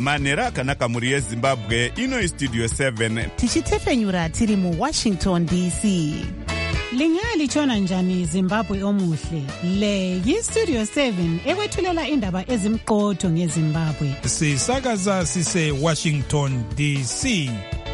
manhero akanaka mhuri yezimbabwe. Ino Studio 7 tichitefenyura tiri muWashington DC. Lingalitshona njani Zimbabwe omuhle? Le yiStudio 7 ekwethulela indaba ezimqotho ngeZimbabwe. Sisakaza sise Washington DC.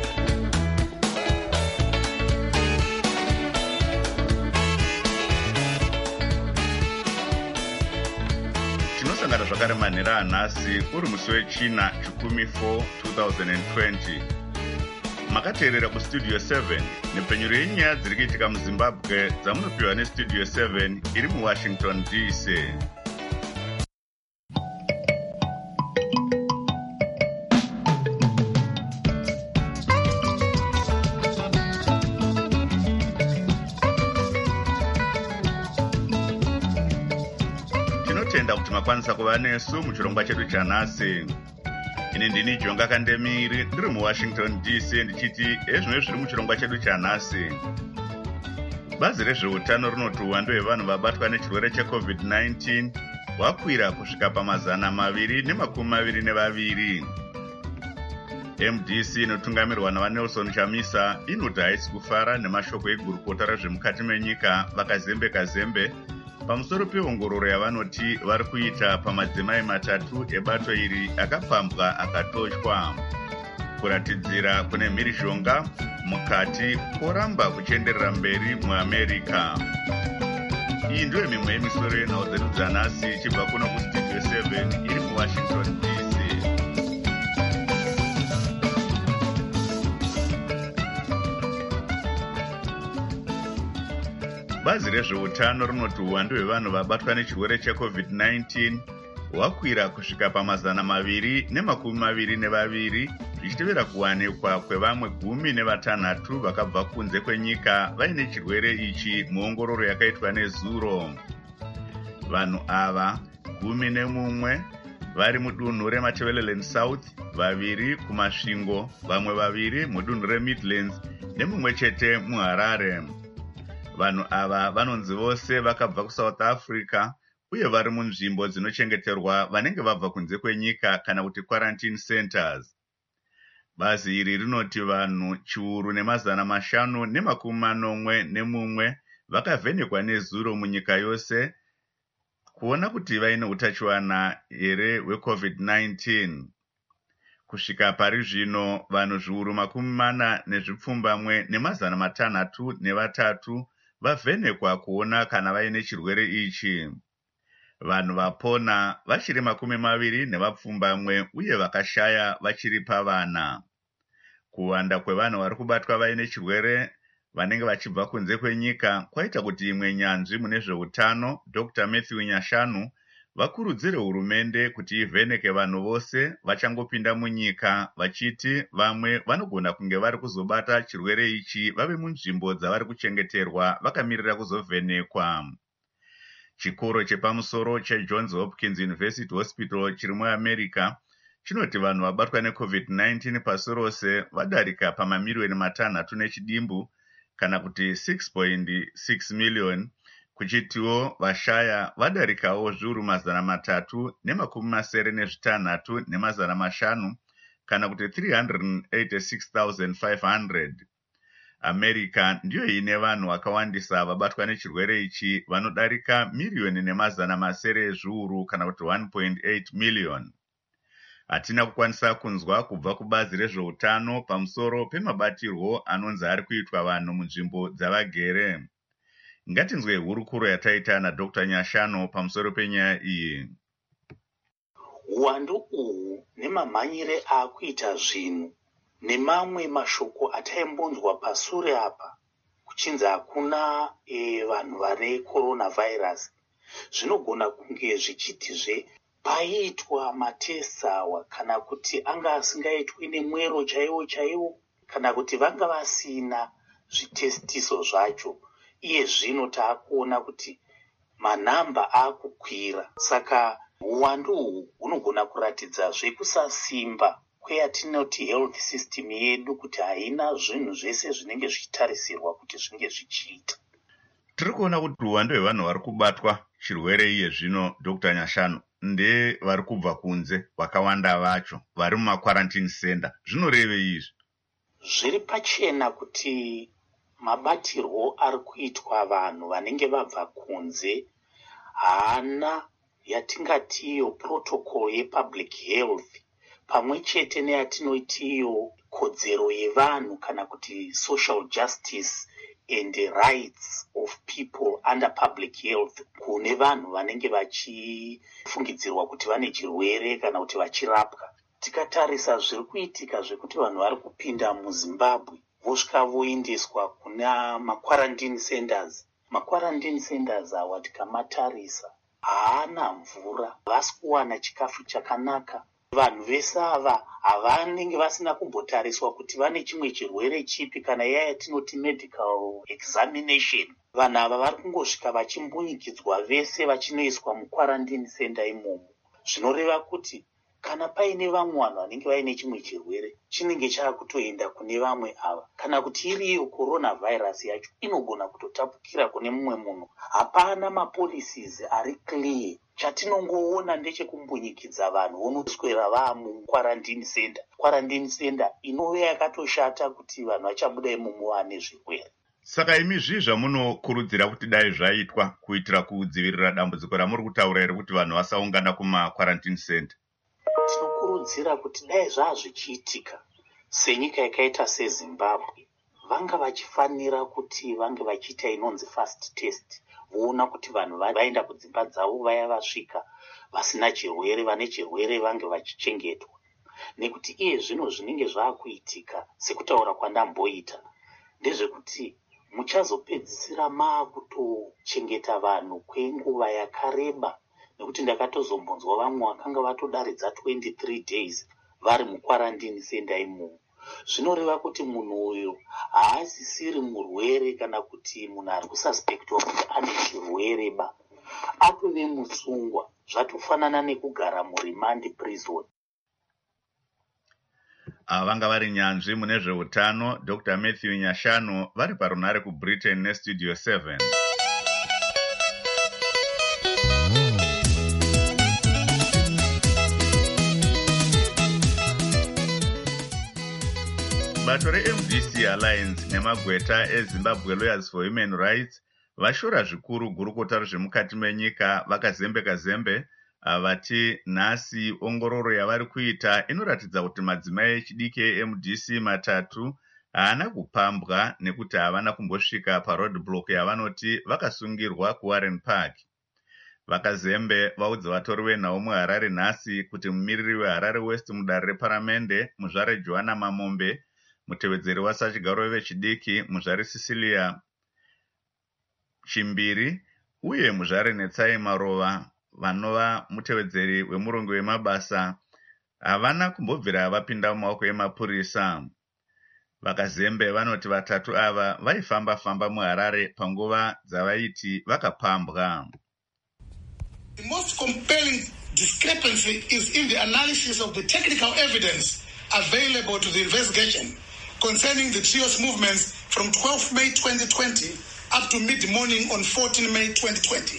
tinosangana zvakare manhero anhasi uri musi wechina chikumi 4 2020. Makateerera kuStudio 7 nepfenyuro yenyaya dziri kuitika muZimbabwe dzamunopiwa neStudio 7 iri muWashington DC. Tinotenda kuti makwanisa kuva nesu muchirongwa chedu chanhasi. Ini ndini Jonga Kandemiri ndiri muWashington DC ndichiti ezvimwe zviri muchirongwa chedu chanhasi. Bazi rezveutano rinoti uwandu hwevanhu vabatwa nechirwere cheCovid-19 hwakwira kusvika pa222. MDC inotungamirwa naVanelson Chamisa inoti haisi kufara nemashoko egurukota rezvemukati menyika vakazembe pamusoro peongororo yavanoti vari kuita pamadzimai matatu ebato iri akapambwa akatochwa. Kuratidzira kune mhirizhonga mukati koramba kuchenderera mberi muAmerica. Iyi ndiyo mimwe yemisoro yenhau dzedu dzanhasi ichibva kuno kuStudio 7 iri muWashington DC. Bazi rezveutano rinoti uwandu hwevanhu vabatwa nechirwere cheCovid-19 hwakwira kusvika pa222 zvichitevera kuwanikwa kwevamwe 16 vakabva kunze kwenyika vaine chirwere ichi muongororo yakaitwa nezuro. Vanhu ava 11 vari mudunhu reMatabeleland South, 2 kumasvingo, vamwe 2 mudunhu reMidlands nemumwe chete muHarare. Vanhu ava vanonzi vose vakabva kuSouth Africa uye vari munzvimbo dzinochengeterwa vanenge vabva kunze kwenyika kana kuti quarantine centers. Bazi iri rinoti vanhu 1,541 vakavhenekwa nezuro munyika yose kuona kuti vaine utachiwana here hweCovid-19. Kusvika pari zvino vanhu 40,603 vavhenekwa kuona kana vaine chirwere ichi. Vanhu vapona vachiri 20 uye vakashaya vachiri pavana. Kuwanda kwevanhu vari kubatwa vaine chirwere vanenge vachibva kunze kwenyika kwaita kuti imwe nyanzvi mune zveutano Dr. Matthew Nyashanu vakurudzire hurumende kuti ivheneke vanhu vose vachangopinda munyika vachiti vamwe vanogona kunge vari kuzobata chirwere ichi vave munzvimbo dzavari kuchengeterwa vakamirira kuzovhenekwa. Chikoro chepamusoro cheJohns Hopkins University Hospital chiri muAmerica chinoti vanhu vabatwa neCovid-19 pasi rose vadarika pamamiliyoni 6 nechidimbu kana kuti 6.6 miliyoni, kuchitiwo vashaya vadarikawo zviuru 386,500 kana kuti 386,500. America ndiyo ine vanhu vakawandisa vabatwa nechirwere ichi vanodarika 1,700,000 ezviuru kana kuti 1.8 miliyoni. Hatina kukwanisa kunzwa kubva kubazi rezveutano pamusoro pemabatirwo anonzi ari kuitwa vanhu munzvimbo dzavagere. Ngatinzwe hurukuro yataita naDr. Nyashano pamusoro penyaya iyi. Uwandu uhu nemamhanyire akuita zvinhu nemamwe mashoko ataimbonzwa pasure apa kuchinzi hakuna vanhu vane coronavirus zvinogona kunge zvichitizve paiitwa matests awa kana kuti anga asingaitwi nemwero chaiwo kana kuti vanga vasina zvitestiso zvacho. Iye zvino taakuona kuti manhamba akukwira, saka uwandu uhu hunogona kuratidzazve kusasimba kweyatinoti health system yedu kuti haina zvinhu zvese zvinenge zvichitarisirwa kuti zvinge zvichiita. Tiri kuona kuti uwandu hwevanhu vari kubatwa chirwere iye zvino Dr. Nyashano ndevari kubva kunze vakawanda vacho vari mumakwarantini center. Zvinorevei izvi? Zviri pachena kuti mabatirwo ari kuitwa vanhu vanenge vabva kunze haana yatingatiyo protocol yepublic health pamwe chete neyatinoitiyo kodzero yevanhu kana kuti social justice and the rights of people under public health kune vanhu vanenge vachifungidzirwa kuti vane chirwere kana kuti vachirapwa. Tikatarisa zviri kuitika zvekuti vanhu vari kupinda muZimbabwe vosvika voendeswa kuna makwarantini centers. Makwarantini centers awa tikamatarisa haana mvura, vasi kuwana chikafu chakanaka. Vanhu vese ava havanenge vasina kumbotariswa kuti vane chimwe chirwere chipi kana iya yatinoti medical examination. Vanhu ava vari kungosvika vachimbunyikidzwa vese vachinoiswa mukwarantini center imomo. Zvinoreva kuti kana paine vamwe vanhu vanenge vaine chimwe chirwere chinenge chaakutoenda kune vamwe ava. Kana kuti iriyo coronavirus yacho inogona kutotapukira kune mumwe munhu. Hapana mapolicies ari clear. Chatinongoona ndechekumbunyikidzwa vanhu vonoswera vaamukwarantini center. Kwarantini center inova yakatoshata kuti vanhu vachabuda imomo vane zvirwere. Saka imi zvamunokurudzira kuti dai zvaitwa kuitira kudzivirira dambudziko ramuri kutaura here kuti vanhu vasaungana kumakwarantini center? Tinokurudzira kuti dai zvichiitika senyika yakaita seZimbabwe vanga vachifanira kuti vange vachiita inonzi fast test, voona kuti vanhu vaenda kudzimba dzavo vaya vasvika vasina chirwere, vane chirwere vange vachichengetwa. Nekuti iye zvino zvinenge zvaakuitika sekutaura kwandamboita ndezvekuti muchazopedzisira maakutochengeta vanhu kwenguva yakareba. Nekuti ndakatozombonzwa vamwe vakanga vatodaridza 23 days vari mukwarantini center imomo. Zvinoreva kuti munhu uyu haasisiri murwere kana kuti munhu ari kususpektwa kuti ane chirwere ba. Atove musungwa, zvatofanana nekugara murimandi prison. Vanga vari nyanzvi mune zveutano Dr. Matthew Nyashanu vari parunare kuBritain neStudio 7. Bato reMDC Alliance nemagweta eZimbabwe Lawyers for Human Rights vashora zvikuru gurukota rezvemukati menyika vakazembe vati nhasi ongororo yavari kuita inoratidza kuti madzimai echidiki eMDC matatu haana kupambwa nekuti havana kumbosvika paroadblock yavanoti vakasungirwa kuWarren Park. Vakazembe vaudza vatori venhau muHarare nhasi kuti mumiriri weHarare West mudare reparamende muzvare Joanna Mamombe, mutevedzeri wasachigaro vechidiki muzvare Cecilia Chimbiri uye muzvare Netsai Marova vanova mutevedzeri wemurongo wemabasa havana kumbobvira vapinda mumaoko emapurisa. Vakazembe vanoti vatatu ava vaifamba muHarare panguva dzavaiti vakapambwa. The most compelling discrepancy is in the analysis of the technical evidence available to the investigation concerning the trio's movements from 12 May 2020 up to mid-morning on 14 May 2020.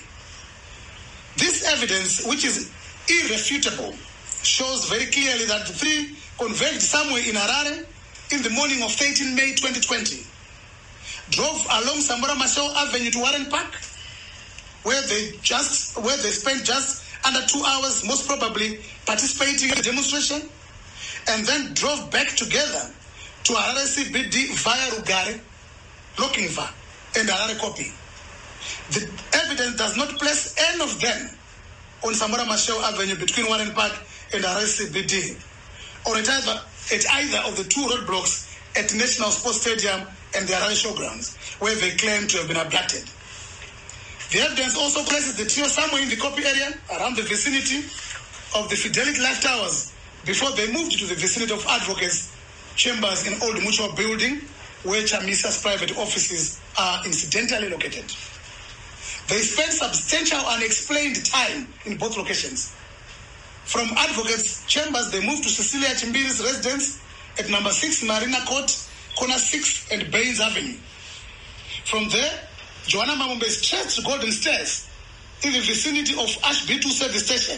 This evidence, which is irrefutable, shows very clearly that the three converged somewhere in Harare in the morning of 13 May 2020, drove along Samora Machel Avenue to Warren Park, where they spent just under 2 hours, most probably participating in the demonstration, and then drove back together to Harare CBD via Rugare, Lokingva, and Harare Kopi. The evidence does not place any of them on Samora Machel Avenue between Warren Park and Harare CBD, or at either of the two roadblocks at National Sports Stadium and the Harare Showgrounds, where they claim to have been abducted. The evidence also places the trio somewhere in the Kopi area, around the vicinity of the Fidelity Life Towers, before they moved to the vicinity of Advocates Chambers in Old Mutual Building, where Chamisa's private offices are incidentally located. They spent substantial unexplained time in both locations. From Advocates Chambers, they moved to Cecilia Chimbiri's residence at number 6 Marina Court, corner 6 and Baines Avenue. From there, Joanna Mamombe stretched to Golden Stairs in the vicinity of Ash B2 service station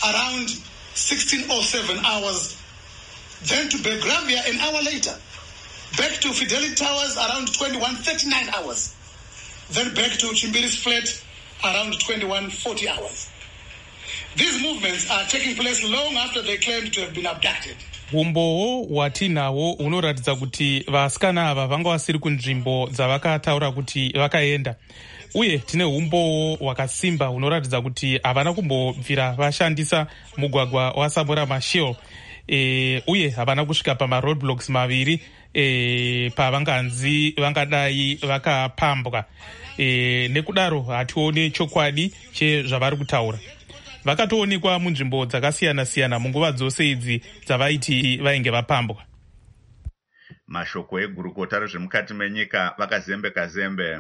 around 16:07 hours, then to Belgravia an hour later, back to Fidelity Towers around 21:39 hours, then back to Chimbiris Flat around 21:40 hours. These movements are taking place long after they claimed to have been abducted. Umbowo watinawo unoratidza kuti vasikana ava vanga vasiri kunzvimbo dzavakataura kuti vakaenda, uye tine umbowo wakasimba unoratidza kuti havana kumbobvira vashandisa mugwagwa waSamora Machel, uye havana kusvika pamaroadblocks maviri pavanganzi vangadai vakapambwa. Nekudaro hatione chokwadi chezvavari kutaura. Vakatoonekwa munzvimbo dzakasiyana-siyana munguva dzose idzi dzavaiti vainge vapambwa. Mashoko egurukota rezvemukati menyika vakazembe-kazembe.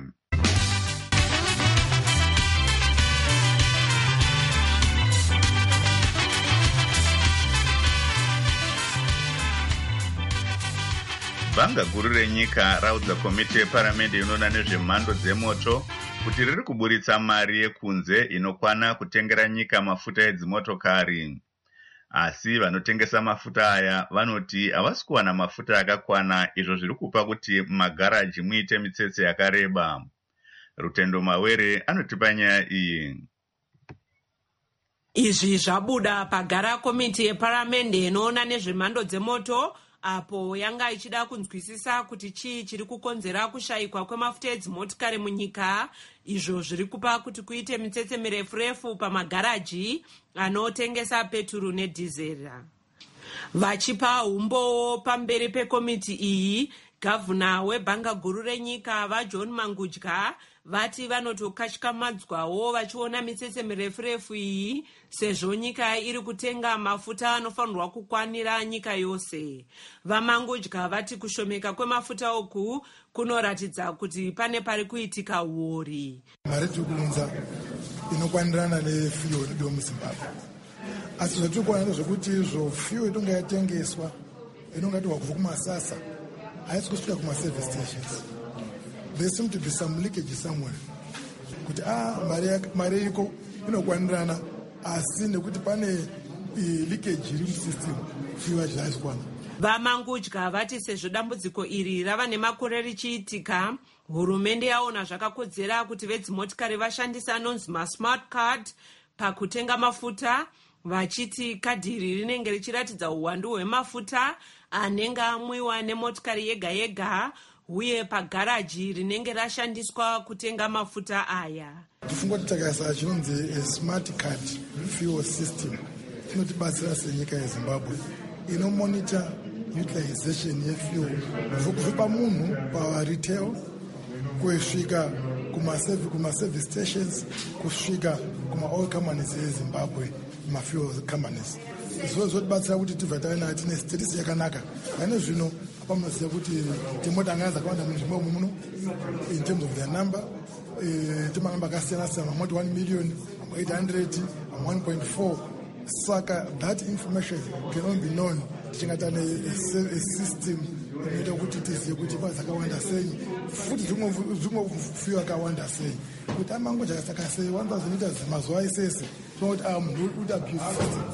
Banga guru renyika raudza komiti yeparamende inoona nezvemhando dzemoto kuti riri kuburitsa mari yekunze inokwana kutengera nyika mafuta edzimotokari. Asi vanotengesa mafuta aya vanoti havasi kuwana mafuta akakwana, izvo zviri kupa kuti magaraji muite mitsetse yakareba. Rutendo Mawere anotipa nyaya iyi. Izvi zvabuda pagara komiti yeparamende inoona nezvemhando dzemoto, apo yanga ichida kunzwisisa kuti chii chiri kukonzera kushayikwa kwemafuta edzimotokari munyika, izvo zviri kupa kuti kuite mitsetse mirefu-refu pamagaraji anotengesa peturu nedhizera. Vachipa umbowo pamberi pekomiti iyi, gavhuna webhanga guru renyika vaJohn Mangudya vati vanotokashikamadzwawo vachiona mitsetse mirefu-refu iyi, sezvo nyika iri kutenga mafuta anofanirwa kukwanira nyika yose. VaMangudya vati kushomeka kwemafuta uku kunoratidza kuti pane pari kuitika uori. Mari tikuunza inokwanirana nefuel iriyo muZimbabwe, asi zvatiri kuona ndezvekuti izvo fuel itonga yatengeswa inongatirwa kubva kumasasa haisi kusvika kuma-service stations. There seem to be some leakage somewhere. Kuti mari iko inokwanirana, asi nekuti pane leakage iri musystem, fuel haisi kwana. VaMangudya vati sezvo dambudziko iri rava nemakore richiitika, hurumende yaona zvakakodzera kuti vedzimotokari vashandisa anonzi masmart card pakutenga mafuta, vachiti kadhi iri rinenge richiratidza uwandu hwemafuta anenge amwiwa nemotokari yega-yega, uye pagaraji rinenge rashandiswa kutenga mafuta aya. Tifunga kuti takaisa chinonzi smart card fuel system inotibatsira senyika yeZimbabwe inomonitor utilization yefuel kubva pamunhu paretail kusvika kuma-service stations kusvika kuma-oil companies yeZimbabwe, ma-fuel companies. Zvotibatsira kuti tibva tine status yakanaka. Pane zvino panoziva kuti timotokari dzakawanda munzvimbo muno in terms of their number, timanamba akasiyana-siyana, mamoti 1 million, 800, 1.4. Saka that information can only be known tichingatana a system inoita kuti tizive kuti dzakawanda sei, futi zvimwe fuel akawanda sei, kuti aMangudya akasaka sei 1000 liters mazuva esese, tinokuti munhu uri abuse.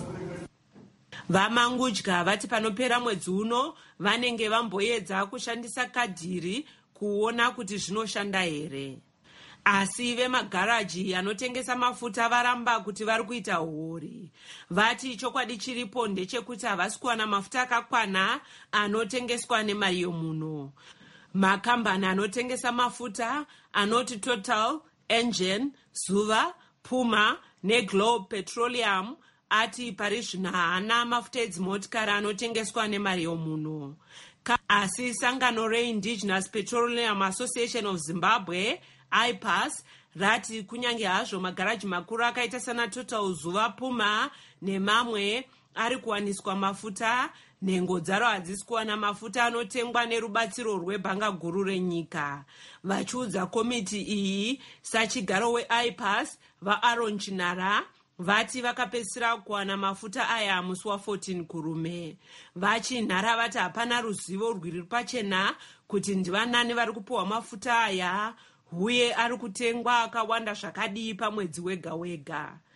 VaMangudya vati panopera mwedzi uno vanenge vamboedza kushandisa kadhiri kuona kuti zvinoshanda here. Asi vemagaraji anotengesa mafuta varamba kuti vari kuita huori. Vati chokwadi chiripo ndechekuti havasi kuwana mafuta akakwana anotengeswa nemari yomuno. Makambani anotengesa mafuta anoti Total, Engen, Zuva, Puma neGlobe Petroleum ati pari zvino haana mafuta edzimotokari anotengeswa nemari yomuno. Asi sangano reIndigenous Petroleum Association of Zimbabwe, IPAS, rati kunyange hazvo magaraji makuru akaita sana Total, Zuva, Puma nemamwe ari kuwaniswa mafuta, nhengo dzaro hadzisi kuwana mafuta anotengwa nerubatsiro rwebhanga guru renyika. Vachiudza komiti iyi, sachigaro weIPAS vaAaron Chinara vati vakapedzisira kuwana mafuta aya musi wa14 kurume. Vachinhara vati hapana ruzivo rwiri pachena kuti ndivanani vari kupiwa mafuta aya, uye ari kutengwa akawanda zvakadii pamwedzi wega-wega.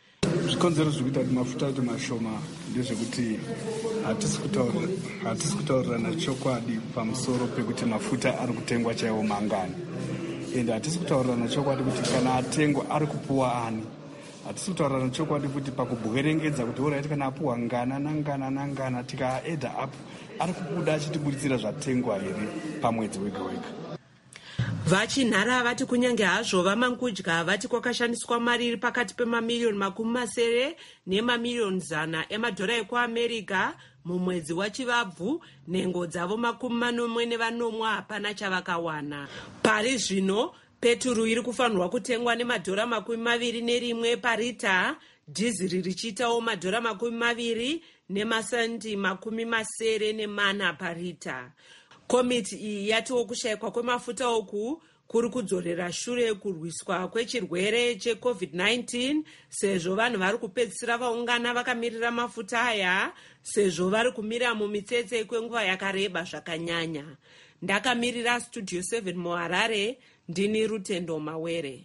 zvikonzero zviri kuita kuti mafuta aite mashoma ndezvekuti hatisi kutaurirana chokwadi pamusoro pekuti mafuta ari kutengwa chaiwo mangani, ende hatisi kutaurirana chokwadi kuti kana atengwa ari kupuwa ani. Hatisi kutaurirana chokwadi kuti pakubwerengedza kuti oraiti kana apuwa ngana tikaedha apo ari kubuda achitibuditsira zvatengwa here pamwedzi wega wega. Vachinhara vati kunyange hazvo vamangudya vati kwakashandiswa mari iri pakati pemamiliyoni 700 nemamiliyoni 100 emadhora ekuamerica mumwedzi wachivabvu, nhengo dzavo 40 hapana chavakawana. Pari zvino peturu iri kufanirwa kutengwa nemadhora 21 parita, dhiziri richiitawo madhora 20 nemasendi 84 parita. Komiti iyi yatiwo kushayikwa kwemafuta uku kuri kudzorera shure kurwiswa kwechirwere cheCovid-19, sezvo vanhu vari kupedzisira vaungana vakamirira mafuta aya, sezvo vari kumira mumitsetse kwenguva yakareba zvakanyanya. Ndakamirira Studio 7 muHarare, ndini Rutendo Mawere.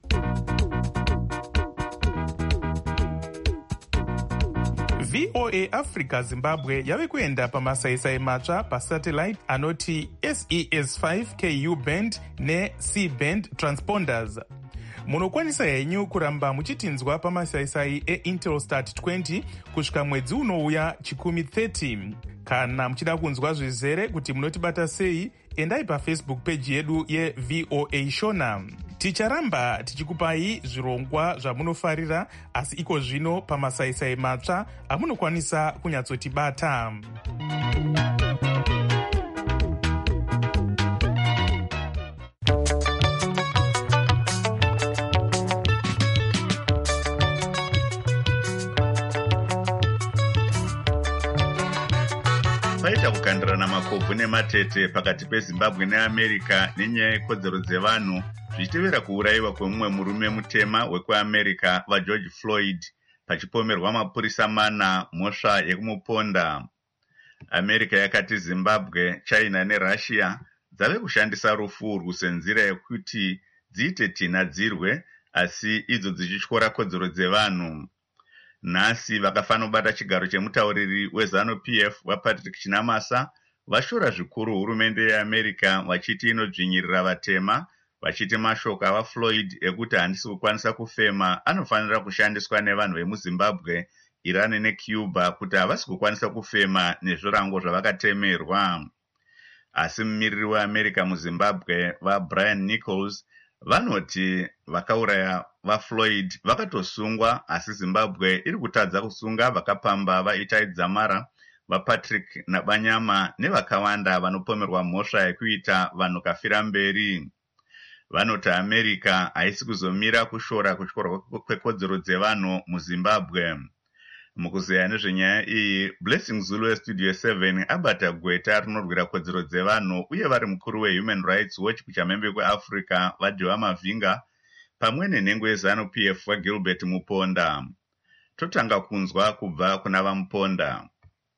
VOA Africa Zimbabwe yave kuenda pamasaisai matsva pasatellite anoti SES5 KU band neC band transponders. Munokwanisa henyu kuramba muchitinzwa pamasaisai eIntelsat 20 kusvika mwedzi unouya chikumi 30. Kana muchida kunzwa zvizere kuti munotibata sei, endai paFacebook page yedu yeVOA Shona. Ticharamba tichikupai zvirongwa zvamunofarira, asi iko zvino pamasaisai matsva amunokwanisa kunyatsotibata. Paita kukandirana makobvu nematete pakati peZimbabwe neAmerica nenyaya yekodzero dzevanhu, zvichitevera kuurayiwa kwemumwe murume mutema wekuAmerica vaGeorge Floyd pachipomerwa mapurisa 4 mhosva yekumuponda. America yakati Zimbabwe, China neRussia dzave kushandisa rufu senzira yekuti dziite tinhadzirwe, asi idzo dzichityora kodzero dzevanhu. Nhasi vakafanobata chigaro chemutauriri weZANU-PF waPatrick Chinamasa vashora zvikuru hurumende yeAmerica vachiti inodzvinyirira vatema, vachiti mashoko avaFloyd ekuti handisi kukwanisa kufema anofanira kushandiswa nevanhu vemuZimbabwe, Iran neCuba kuti havasi kukwanisa kufema nezvirango zvavakatemerwa. Asi mumiriri weAmerica muZimbabwe vaBrian Nichols vanoti vakauraya vaFloyd vakatosungwa, asi Zimbabwe iri kutadza kusunga vakapamba vaItai Dzamara, vaPatrick Nabanyama nevakawanda vanopomerwa mhosva yekuita vanhu kafira mberi. Vanoti America haisi kuzomira kushora kutyorwa kwekodzero dzevanhu muZimbabwe. Mukuzeya nezvenyaya iyi, Blessing Zulu weStudio 7 abata gweta rinorwira kodzero dzevanhu uye vari mukuru weHuman Rights Watch kuchamhembe kweAfrica vaJoa Mavinga pamwe nenhengo yeZANU-PF vaGilbert Muponda. Totanga kunzwa kubva kuna vaMuponda.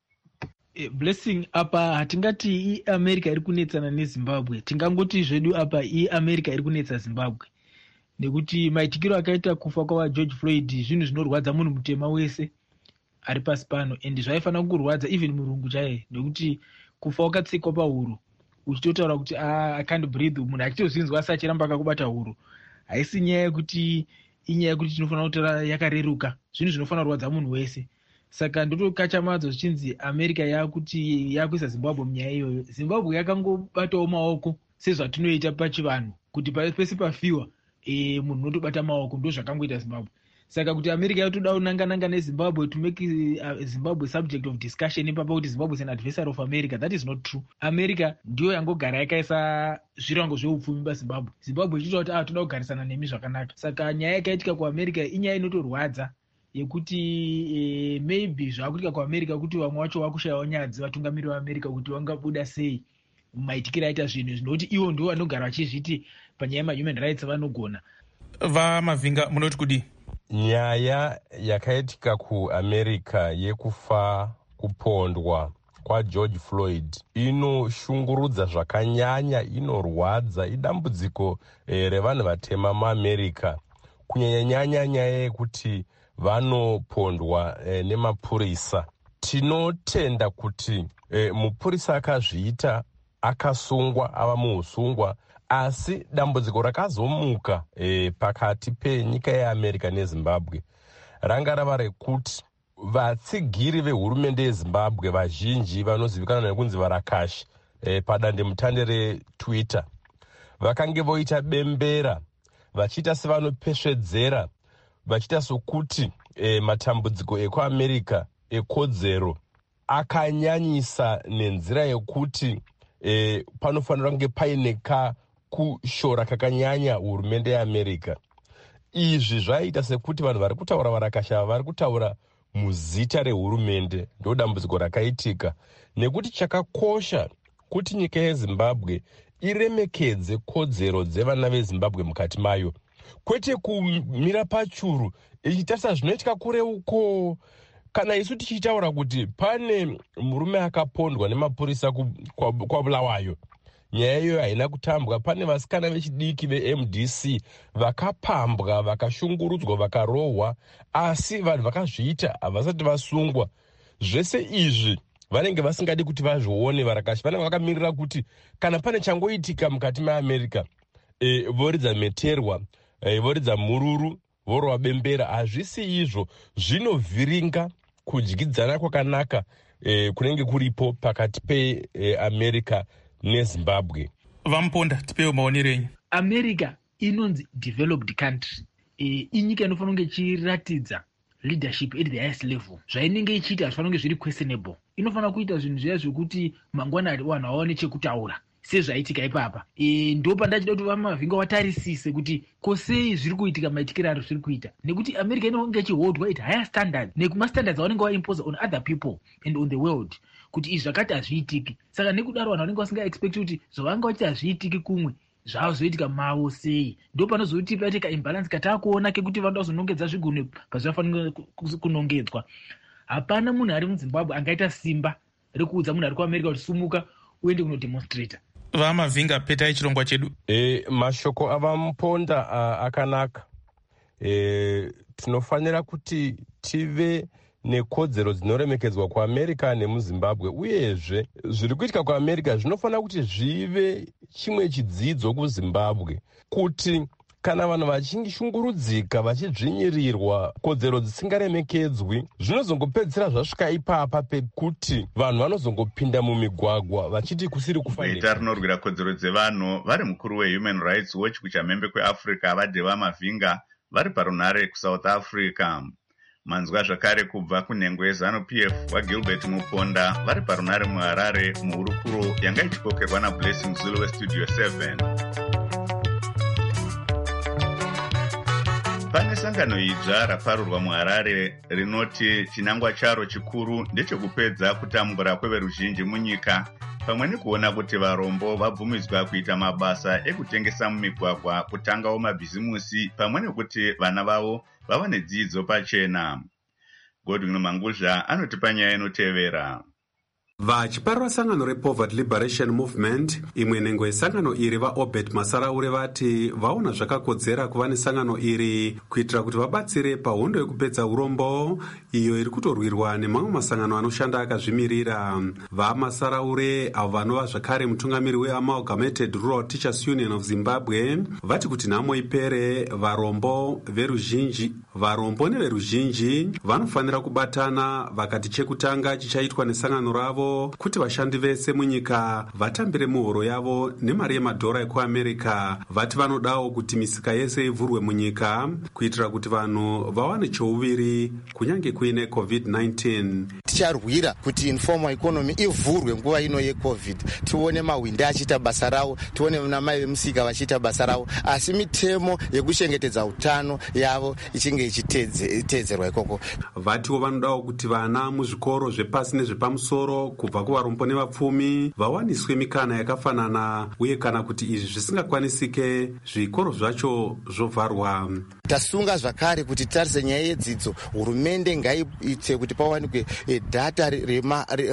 Blessing, apa hatingati iAmerica iri kunetsana neZimbabwe, tingangoti zvedu apa iAmerica iri kunetsa Zimbabwe, nekuti maitikiro akaita kufa kwavaGeorge Floyd zvinhu zvinorwadza munhu mutema wese ari pasi pano, endi zvaifanira kungorwadza even murungu chaiye, nekuti kufa wakatsikwa pahuro uchitotaura kuti I can't breathe, munhu achitozvinzwa asi achiramba akakubata huro. Haisi nyaya yekuti inyaya yekuti tinofanira kutora yakareruka, zvinhu zvinofanira kurwadza munhu wese. Saka ndotokachamadzo zvichinzi America yakuisa Zimbabwe munyaya iyoyo. Zimbabwe yakangobatawo maoko sezvatinoita pachivanhu, kuti pese pafiwa munhu unotobata maoko, ndo zvakangoita Zimbabwe. Saka kuti America yatoda kunanga neZimbabwe to make Zimbabwe subject of discussion ipapa kuti Zimbabwe is an adversary of America, that is not true. America ndiyo yangogara yakaisa zvirango zveupfumi paZimbabwe. Zimbabwe ichita kuti toda kugarisana nemi zvakanaka. Saka nyaya yakaitika kuAmerica inyaya inotorwadza yekuti maybe zvakuitika kuAmerica kuti vamwe vacho vakushayawo nyadzi vatungamiri veAmerica kuti vangabuda sei maitikira aita zvinhu zvinoti ivo ndivo vanogara vachizviti panyaya yemahuman rights vanogona. VaMavinga munoti kudi? Nyaya yakaitika kuAmerica yekufa kupondwa kwaGeorge Floyd inoshungurudza zvakanyanya, inorwadza, idambudziko revanhu vatema muAmerica, kunyanya nyaya yekuti vanopondwa nemapurisa. Tinotenda kuti mupurisa akazviita akasungwa, ava muusungwa, asi dambudziko rakazomuka pakati penyika yeAmerica neZimbabwe ranga rava rekuti vatsigiri vehurumende yeZimbabwe vazhinji vanozivikanwa nekunzi varakashi padandemutande reTwitter vakange voita bembera vachiita sevanopesvedzera, vachiita sokuti matambudziko ekuAmerica ekodzero akanyanyisa nenzira yekuti panofanira kunge paine kushora kakanyanya hurumende yeAmerica. Izvi zvaita sekuti vanhu vari kutaura varakasha vari kutaura muzita rehurumende. Ndo dambudziko rakaitika, nekuti chakakosha kuti nyika yeZimbabwe iremekedze kodzero dzevana veZimbabwe mukati mayo, kwete kumira pachuru ichitarisa zvinoitika kure uko. Kana isu tichitaura kuti pane murume akapondwa nemapurisa kwaBulawayo, nyaya iyoyo haina kutambwa. Pane vasikana vechidiki veMDC vakapambwa, vakashungurudzwa, vakarohwa, asi vanhu vakazviita havasati vasungwa. Zvese izvi vanenge vasingadi kuti vazvione. Varakashi vanenge vakamirira kuti kana pane changoitika mukati meAmerica voridza meterwa, voridza mururu, vorova bembera. Hazvisi izvo, zvinovhiringa kudyidzana kwakanaka kunenge kuripo pakati peAmerica neZimbabwe. Vamuponda, tipewo maonero enyu. America inonzi developed country, inyika inofanira kunge ichiratidza leadership at the highest level. Zvainenge ichiita hazvifanira kunge zviri questionable. Inofanira kuita zvinhu zviya zvekuti mangwanani vanhu vaone chekutaura sezvaitika ipapa. Ndo pandachida kuti vamavhinga vatarisise kuti kosei zviri kuitika maitikiro ari zviri kuita, nekuti America inonge ichiholdwa at higher standard nekumastandards avanenge vaimpose on other people and on the world, kuti izvi zvakati hazviitiki. Saka nekudaro vanhu vanenge vasinga expect kuti zvavanga vachiti hazviitiki kumwe zvavo zvoitika mavo sei. Ndo panozoti paitika imbalance katakuona kekuti vanoda kuzonongedza zvigunwe pazvafanira kunongedzwa. Hapana munhu ari muZimbabwe angaita simba rekuudza munhu ari kuAmerica kuti sumuka uende kunodemonstrata. Vamavhinga petai chirongwa chedu. Mashoko avamuponda akanaka. Tinofanira kuti tive nekodzero dzinoremekedzwa kuAmerica nemuZimbabwe, uyezve zviri kuitika kuAmerica zvinofanira kuti zvive chimwe chidzidzo kuZimbabwe, kuti kana vanhu vachishungurudzika vachidzvinyirirwa kodzero dzisingaremekedzwi, zvinozongopedzisira zvasvika ipapa pekuti vanhu vanozongopinda mumigwagwa vachiti kusiri kufanira. Rinorwira kodzero dzevanhu vari mukuru weHuman Rights Watch kuchamhembe kweAfrica vaDeva Mavhinga vari parunhare kuSouth Africa. Manzwa zvakare kubva kunhengo yeZANU-PF waGilbert Muponda vari parunhare muHarare muhurukuro yanga ichikokerwa naBlessing Zulu weStudio 7. Pane sangano idzva raparurwa muHarare rinoti chinangwa charo chikuru ndechekupedza kutambura kweveruzhinji munyika, pamwe nekuona kuti varombo vabvumidzwa kuita mabasa ekutengesa mumigwagwa, kutangawo mabhizimusi, pamwe nekuti vana vavo vava nedzidzo pachena. Godwin Manguzha anotipa nyaya inotevera. Vachiparura sangano rePoverty Liberation Movement, imwe nhengo yesangano iri vaObert Masaraure vati vaona zvakakodzera kuva nesangano iri kuitira kuti vabatsire pahondo yekupedza urombo iyo iri kutorwirwa nemamwe masangano anoshanda akazvimirira. VaMasaraure avo vanova zvakare mutungamiri weAmalgamated Rural Teachers Union of Zimbabwe vati kuti nhamo ipere varombo neveruzhinji vanofanira kubatana, vakati chekutanga chichaitwa nesangano ravo kuti vashandi vese munyika vatambire muhoro yavo nemari yemadhora ekuAmerica. Vati vanodawo kuti misika yese ivhurwe munyika kuitira kuti vanhu vawane chouviri kunyange kuine COVID-19. Ticharwira kuti informal economy ivhurwe nguva ino yeCovid, tione mahwindi achiita basa ravo, tione vanamai vemusika vachiita basa ravo, asi mitemo yekuchengetedza utano yavo ichinge ichiteedzerwa ikoko. Vatiwo vanodawo kuti vana muzvikoro zvepasi nezvepamusoro kubva kuvarombo nevapfumi vawaniswe mikana yakafanana, uye kana kuti izvi zvisingakwanisike zvikoro zvacho zvovharwa. Tasunga zvakare kuti tarise nyaya yedzidzo, hurumende ngaiite kuti pawanikwe data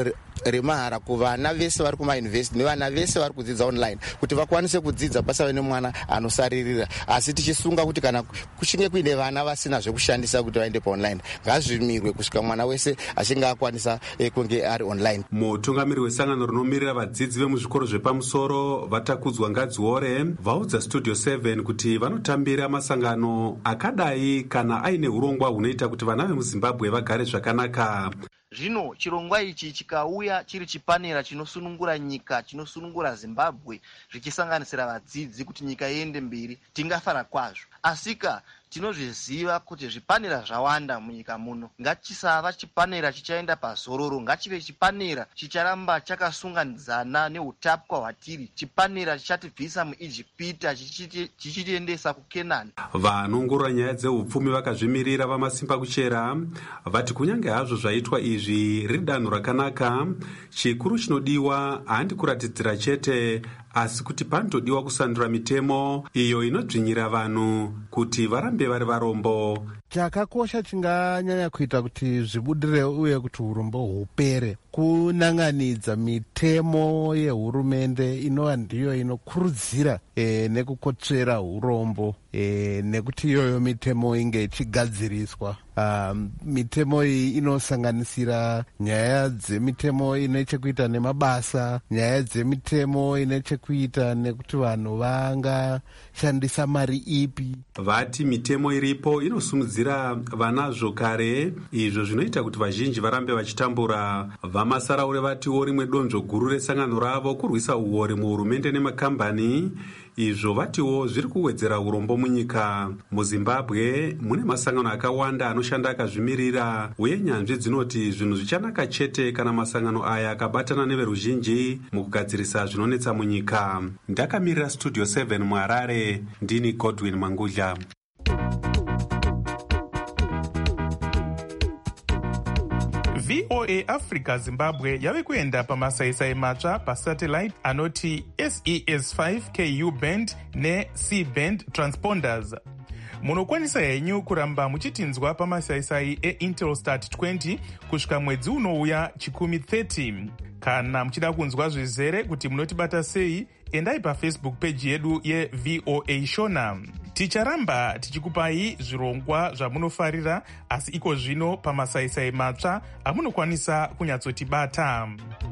remahara kuvana vese vari kumayunivhesiti nevana vese vari kudzidza online kuti vakwanise kudzidza pasave nemwana anosaririra. Asi tichisunga kuti kana kuchinge kuine vana vasina zvekushandisa kuti vaende paonline, ngazvimirwe kusvika mwana wese achinge akwanisa kunge ari online. Mutungamiri wesangano rinomirira vadzidzi vemuzvikoro zvepamusoro Vatakudzwa Ngadziore vaudza Studio 7 kuti vanotambira masangano akadai kana aine urongwa hunoita kuti vana vemuZimbabwe vagare zvakanaka. Zvino chirongwa ichi chikauya chiri chipanera chinosunungura nyika, chinosunungura Zimbabwe, zvichisanganisira vadzidzi kuti nyika iende mberi, tingafara kwazvo. Asika tinozviziva kuti zvipanera zvawanda munyika muno. Ngachisava chipanera chichaenda pazororo, ngachive chipanera chicharamba chakasunganidzana neutapwa hwatiri, chipanera chichatibvisa muIjipita chichitiendesa kuKenani. Vanongorora nyaya dzeupfumi vakazvimirira vamasimba kuchera vati kunyange hazvo zvaitwa izvi riri danho rakanaka, chikuru chinodiwa handi kuratidzira chete, asi kuti panotodiwa kusandura mitemo iyo inodzvinyira vanhu kuti varambe vari varombo. Chakakosha chinganyanya kuita kuti zvibudire uye kuti urombo hupere, kunanganidza mitemo yehurumende inova ndiyo inokurudzira nekukotsvera urombo, nekuti iyoyo mitemo inge ichigadziriswa. Mitemo iyi inosanganisira nyaya dzemitemo ine chekuita nemabasa, nyaya dzemitemo ine chekuita nekuti vanhu vangashandisa mari ipi. Vati mitemo iripo inosimudzira vanazvo kare, izvo zvinoita kuti vazhinji varambe vachitambura. Vamasaraure vatiwo rimwe donzvo guru resangano ravo kurwisa uori muhurumende nemakambani, izvo vatiwo zviri kuwedzera urombo munyika. MuZimbabwe mune masangano akawanda anoshanda akazvimirira, uye nyanzvi dzinoti zvinhu zvichanaka chete kana masangano aya akabatana neveruzhinji mukugadzirisa zvinonetsa munyika. Ndakamirira Studio 7 muHarare, ndini Godwin Mangudla. VOA Africa Zimbabwe yave kuenda pamasaisai matsva pasatellite anoti SES5 KU band neC band transponders. Munokwanisa henyu kuramba muchitinzwa pamasaisai eIntelsat 20 kusvika mwedzi unouya chikumi 30. Kana muchida kunzwa zvizere kuti munotibata sei, endai paFacebook page yedu yeVOA Shona. Ticharamba tichikupai zvirongwa zvamunofarira, asi iko zvino pamasaisai matsva amunokwanisa kunyatsotibata.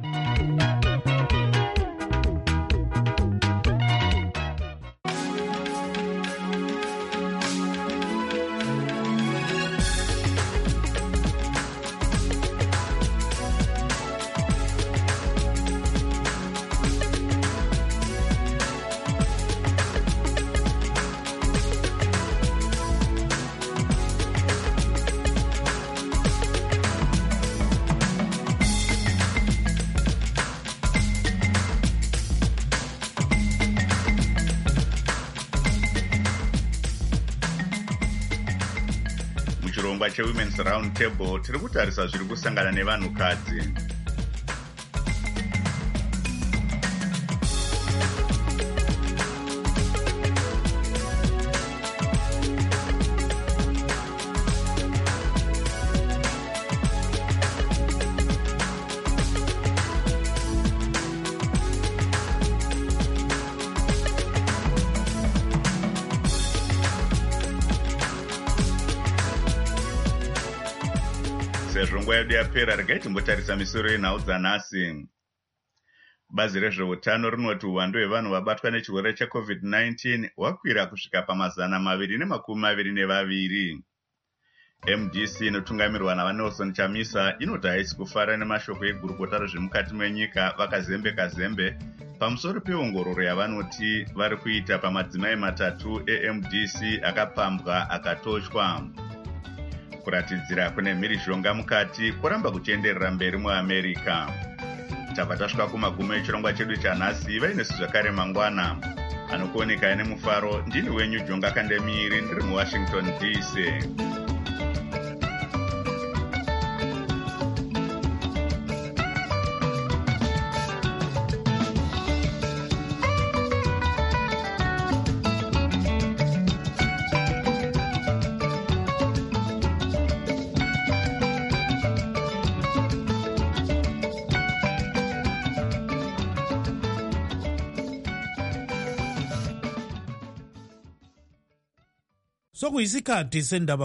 Muchirongwa cheWomen's Round Table tiri kutarisa zviri kusangana nevanhukadzi. Sezvo nguva yedu yapera, regai timbotarisa misoro yenhau dzanhasi. Bazi rezveutano rinoti uwandu hwevanhu vabatwa nechirwere cheCovid-19 hwakwira kusvika pa222. MDC inotungamirwa naVanelson Chamisa inoti haisi kufara nemashoko egurukota rezvemukati menyika vakazembe pamusoro peongororo yavanoti vari kuita pamadzimai matatu eMDC akapambwa akatoshwa. Kuratidzira kune mhirizhonga mukati kuramba kuchienderera mberi muAmerica. Tabva tasvika kumagumo echirongwa chedu chanhasi. Vainesu zvakare mangwana anokuoneka nemufaro. Ndini wenyu Jonga Kandemiri, ndiri muWashington DC. sokuyisikhathi sendaba